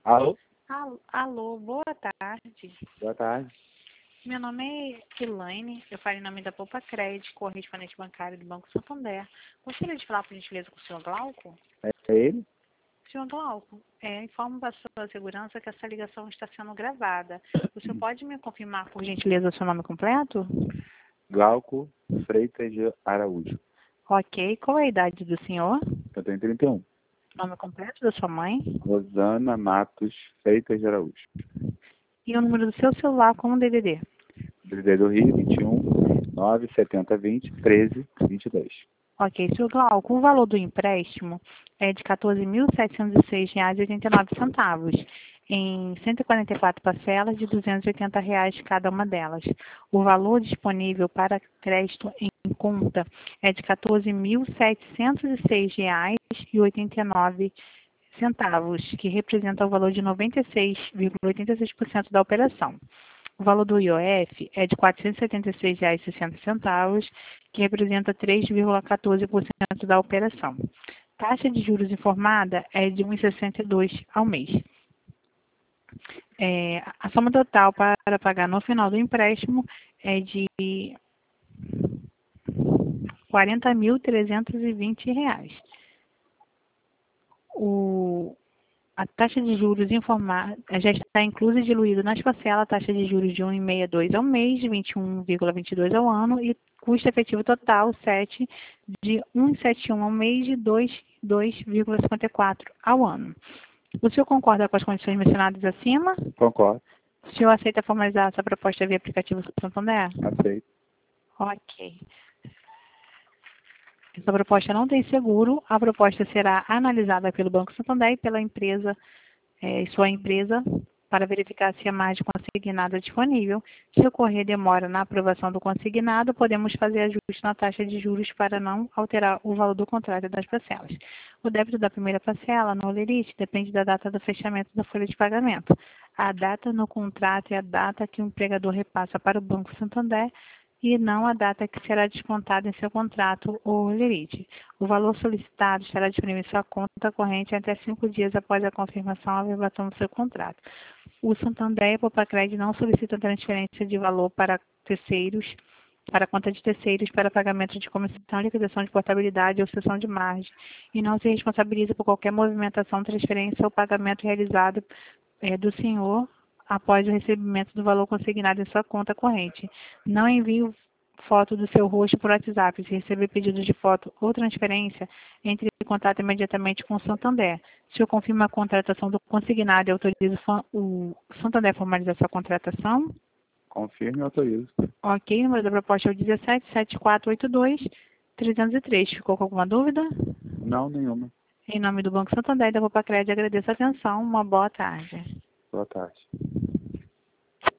Alô? Alô, boa tarde. Boa tarde. Meu nome é Elaine, eu falo em nome da Poupa Crédito, correspondente bancário do Banco Santander. Gostaria de falar, por gentileza, com o senhor Glauco? É ele? Senhor Glauco, informo para a sua segurança que essa ligação está sendo gravada. O senhor pode me confirmar, por gentileza, o seu nome completo? Glauco Freitas de Araújo. Ok, qual é a idade do senhor? Eu tenho 31. Nome completo da sua mãe? Rosana Matos Freitas de Araújo. E o número do seu celular como DDD? DDD do Rio, 21 97020 13 22. Ok, senhor Glauco, o valor do empréstimo é de R$ 14.706,89, em 144 parcelas de R$ 280 cada uma delas. O valor disponível para crédito em conta é de R$ 14.706,89, que representa o valor de 96,86% da operação. O valor do IOF é de R$ 476,60, que representa 3,14% da operação. Taxa de juros informada é de 1,62 ao mês. A soma total para pagar no final do empréstimo é de R$ 40.320. A taxa de juros informada já está inclusa e diluída nas parcelas, a taxa de juros de 1,62 ao mês, de 21,22 ao ano e custo efetivo total 7 de 1,71 ao mês e 2,54 ao ano. O senhor concorda com as condições mencionadas acima? Concordo. O senhor aceita formalizar essa proposta via aplicativo Santander? Aceito. Ok. Essa proposta não tem seguro, a proposta será analisada pelo Banco Santander e pela empresa, sua empresa, para verificar se a margem consignada é disponível. Se ocorrer demora na aprovação do consignado, podemos fazer ajuste na taxa de juros para não alterar o valor do contrato das parcelas. O débito da primeira parcela, no Lerite, depende da data do fechamento da folha de pagamento. A data no contrato é a data que o empregador repassa para o Banco Santander e não a data que será descontada em seu contrato ou lerite. O valor solicitado estará disponível em sua conta corrente até 5 dias após a confirmação ou averbação do seu contrato. O Santander e a Poupa Crédito não solicitam transferência de valor para terceiros, para conta de terceiros para pagamento de comissão, liquidação de portabilidade ou cessão de margem, e não se responsabiliza por qualquer movimentação, transferência ou pagamento realizado do senhor após o recebimento do valor consignado em sua conta corrente. Não envie foto do seu rosto por WhatsApp. Se receber pedido de foto ou transferência, entre em contato imediatamente com o Santander. Se eu confirmo a contratação do consignado e autorizo o Santander a formalizar sua contratação? Confirme e autorizo. Ok, o número da proposta é o 177482-303. Ficou com alguma dúvida? Não, nenhuma. Em nome do Banco Santander e da Poupa Crédito, agradeço a atenção. Uma boa tarde. Boa tarde.